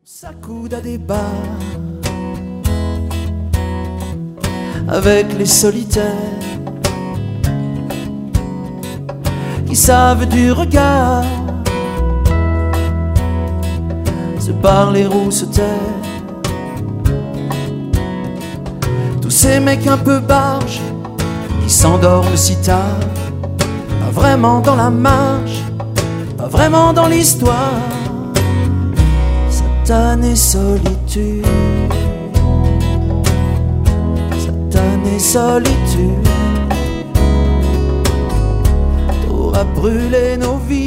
S'accoude à des bars avec les solitaires qui savent du regard se parler ou se taire. Tous ces mecs un peu barges qui s'endorment si tard, pas vraiment dans la marche, pas vraiment dans l'histoire. Satanée solitude, satanée solitude, t'auras brûlé nos vies.